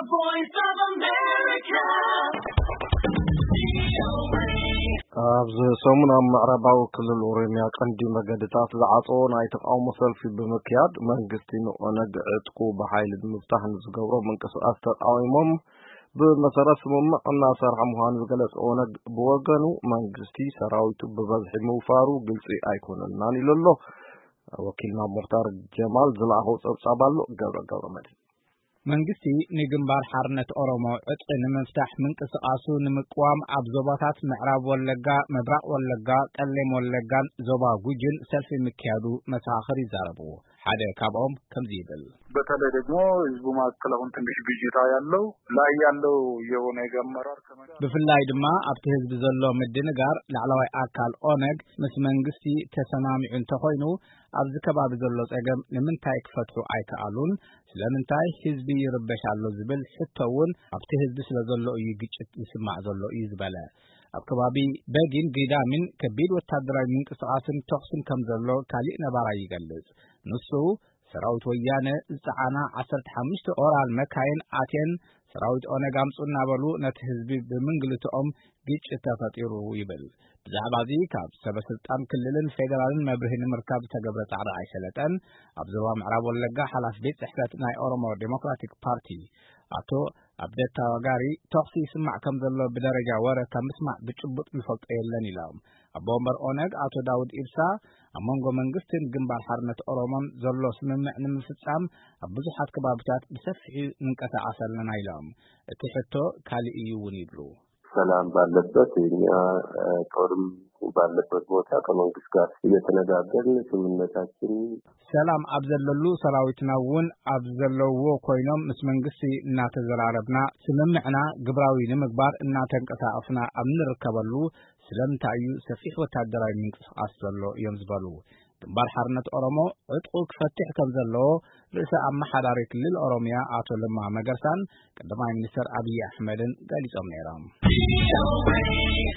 voice of America. ኣብዚ ሰሙን ኣብ ምዕራባዊ ክልል ኦሮሚያ ቀንዲ መገድታት ዝዓፀዎ ናይ ተቃውሞ ሰልፊ ብምክያድ መንግስቲ ንኦነግ ዕጥቁ ብሓይሊ ንምፍታሕ ዝገብሮ ምንቅስቃስ ተቃዊሞም ብመሰረት ስምምዕ እናሰርሐ ምዃኑ ዝገለጸ ኦነግ ብወገኑ መንግስቲ ሰራዊቱ ብበዝሒ ምውፋሩ ግልጺ ኣይኮነናን ኢሉ ኣሎ። ወኪልና ሙኽታር ጀማል ዝለኣኾ ፀብጻብ ኣሎ ገብረ መድህን መንግስቲ ንግንባር ሓርነት ኦሮሞ ዕጥቂ ንምፍታሕ ምንቅስቃሱ ንምቅዋም ኣብ ዞባታት ምዕራብ ወለጋ፣ ምብራቅ ወለጋ፣ ቀሌም ወለጋን ዞባ ጉጅን ሰልፊ ምክያዱ መሳኽር ይዛረቡ። ሓደ ካብኦም ከምዚ ይብል። በተለይ ደግሞ ህዝቡ ማዕከላውን ትንሽ ብዥታ ያለው ላይ ያለው የሆነ አመራር ብፍላይ ድማ ኣብቲ ህዝቢ ዘሎ ምድንጋር ላዕለዋይ ኣካል ኦነግ ምስ መንግስቲ ተሰማሚዑ እንተኮይኑ ኣብዚ ከባቢ ዘሎ ፀገም ንምንታይ ክፈትሑ ኣይከኣሉን ስለምንታይ ህዝቢ ይርበሽ ኣሎ ዝብል ሕቶውን ኣብቲ ህዝቢ ስለ ዘሎ እዩ ግጭት ይስማዕ ዘሎ እዩ ዝበለ። ኣብ ከባቢ በጊን ጊዳምን ከቢድ ወታደራዊ ምንቅስቃስን ተኽስን ከም ዘሎ ካሊእ ነባራይ ይገልጽ። ንሱ ሰራዊት ወያነ ዝፀዓና 15 ኦራል መካይን ኣቴን ሰራዊት ኦነግ ኣምፁ እናበሉ ነቲ ህዝቢ ብምንግልትኦም ግጭት ተፈጢሩ ይብል። ብዛዕባ እዚ ካብ ሰበስልጣን ክልልን ፌደራልን መብርሂ ንምርካብ ዝተገብረ ጻዕሪ ኣይሰለጠን። ኣብ ዞባ ምዕራብ ወለጋ ሓላፊ ቤት ጽሕፈት ናይ ኦሮሞ ዴሞክራቲክ ፓርቲ ኣቶ ኣብደታ ወጋሪ ተኽሲ ይስማዕ ከም ዘሎ ብደረጃ ወረ ከም ምስማዕ ብጭቡጥ ዝፈልጦ የለን ኢሎም። ኣቦ ወንበር ኦነግ ኣቶ ዳውድ ኢብሳ ኣብ መንጎ መንግስትን ግንባር ሓርነት ኦሮሞን ዘሎ ስምምዕ ንምፍጻም ኣብ ብዙሓት ከባቢታት ብሰፊሑ ንንቀሳቐስ ኣለና ኢሎም። እቲ ሕቶ ካሊእ እዩ እውን ይብሉ። ሰላም ባለበት እኛ ጦርም ባለበት ቦታ ከመንግስት ጋር እየተነጋገርን ስምምነታችን ሰላም ኣብዘለሉ ሰራዊትና እውን ኣብዘለዎ ኮይኖም ምስ መንግስቲ እናተዘራረብና ስምምዕና ግብራዊ ንምግባር እናተንቀሳቐስና ኣብ ንርከበሉ ስለምንታይ እዩ ሰፊሕ ወታደራዊ ምንቅስቃስ ዘሎ እዮም ዝበሉ። ግንባር ሓርነት ኦሮሞ ዕጥቁ ክፈትሕ ከም ዘለዎ ርእሰ ኣመሓዳሪ ክልል ኦሮሚያ ኣቶ ለማ መገርሳን ቀዳማይ ሚኒስትር ኣብይ ኣሕመድን ገሊጾም ነይሮም።